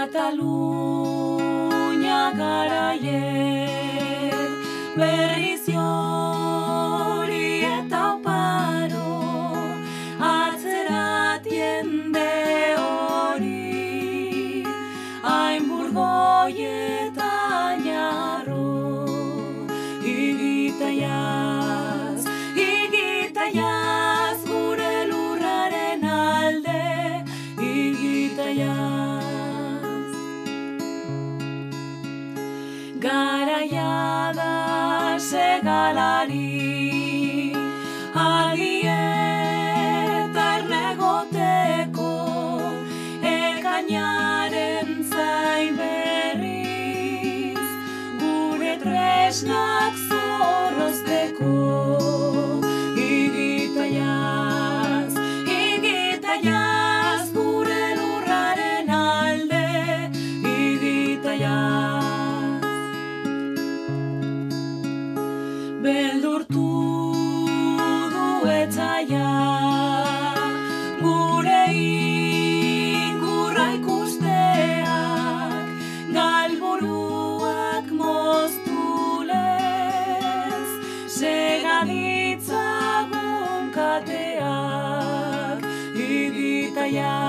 Katalunia garaiek berriz jori eta oparo atzerat jende hori hain burgoi eta jarro igitaiaz gure lurraren alde igitaiaz garaia da segalari eta ernegoteko ekainaren zain berriz gure tresnak zorrozteko igitaiaz gure lurraren alde igitaiaz beldurtu du etzaia gure ingurra ikusteak galburuak moztulez segaditzagun kateak igitaiaz